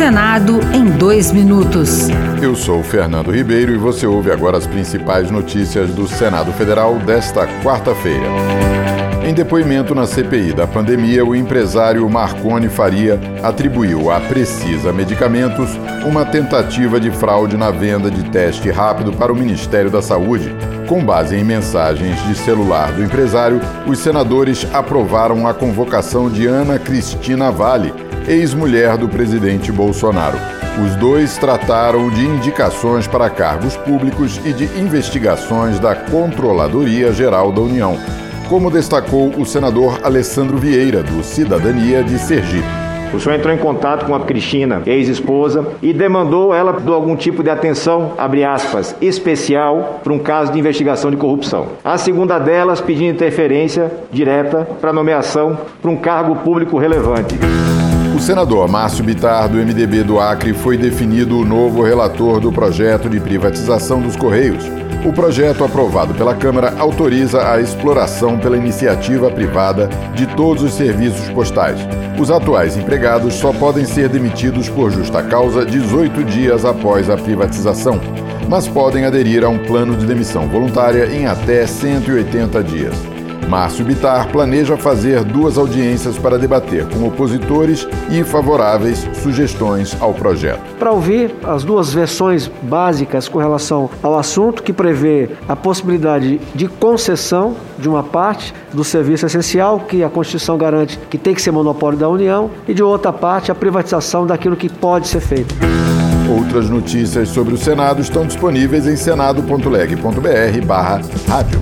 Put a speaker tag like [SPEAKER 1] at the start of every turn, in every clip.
[SPEAKER 1] Senado em 2 minutos.
[SPEAKER 2] Eu sou Fernando Ribeiro e você ouve agora as principais notícias do Senado Federal desta quarta-feira. Em depoimento na CPI da pandemia, o empresário Marconi Faria atribuiu à Precisa Medicamentos uma tentativa de fraude na venda de teste rápido para o Ministério da Saúde. Com base em mensagens de celular do empresário, os senadores aprovaram a convocação de Ana Cristina Vale, ex-mulher do presidente Bolsonaro. Os dois trataram de indicações para cargos públicos e de investigações da Controladoria Geral da União, como destacou o senador Alessandro Vieira, do Cidadania de Sergipe.
[SPEAKER 3] O senhor entrou em contato com a Cristina, ex-esposa, e demandou ela de algum tipo de atenção, abre aspas, especial para um caso de investigação de corrupção. A segunda delas pedindo interferência direta para nomeação para um cargo público relevante.
[SPEAKER 2] O senador Márcio Bittar, do MDB do Acre, foi definido o novo relator do projeto de privatização dos Correios. O projeto aprovado pela Câmara autoriza a exploração pela iniciativa privada de todos os serviços postais. Os atuais empregados só podem ser demitidos por justa causa 18 dias após a privatização, mas podem aderir a um plano de demissão voluntária em até 180 dias. Márcio Bittar planeja fazer 2 audiências para debater com opositores e favoráveis sugestões ao projeto.
[SPEAKER 4] Para ouvir as 2 versões básicas com relação ao assunto, que prevê a possibilidade de concessão de uma parte do serviço essencial, que a Constituição garante que tem que ser monopólio da União, e de outra parte a privatização daquilo que pode ser feito.
[SPEAKER 2] Outras notícias sobre o Senado estão disponíveis em senado.leg.br/rádio.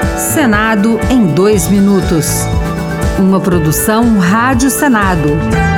[SPEAKER 1] Senado em 2 minutos. Uma produção Rádio Senado.